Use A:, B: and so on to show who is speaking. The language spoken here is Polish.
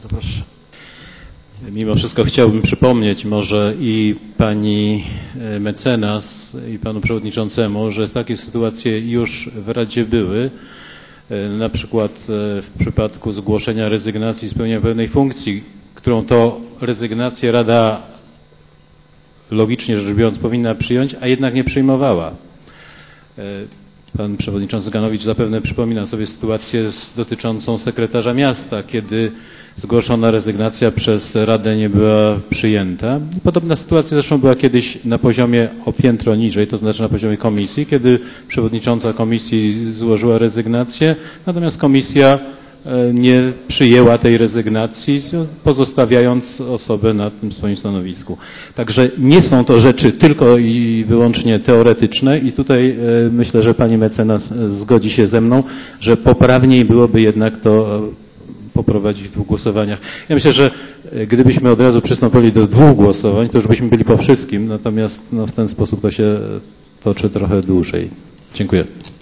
A: Proszę. Mimo wszystko chciałbym przypomnieć może i pani mecenas, i panu przewodniczącemu, że takie sytuacje już w Radzie były. Na przykład w przypadku zgłoszenia rezygnacji z pełnienia pewnej funkcji, którą to rezygnację Rada logicznie rzecz biorąc powinna przyjąć, a jednak nie przyjmowała. Pan przewodniczący Ganowicz zapewne przypomina sobie sytuację dotyczącą sekretarza miasta, kiedy zgłoszona rezygnacja przez Radę nie była przyjęta. Podobna sytuacja zresztą była kiedyś na poziomie o piętro niżej, to znaczy na poziomie komisji, kiedy przewodnicząca komisji złożyła rezygnację, natomiast komisja nie przyjęła tej rezygnacji, pozostawiając osobę na tym swoim stanowisku. Także nie są to rzeczy tylko i wyłącznie teoretyczne i tutaj myślę, że pani mecenas zgodzi się ze mną, że poprawniej byłoby jednak to poprowadzić w dwóch głosowaniach. Ja myślę, że gdybyśmy od razu przystąpili do dwóch głosowań, to już byśmy byli po wszystkim, natomiast w ten sposób to się toczy trochę dłużej. Dziękuję.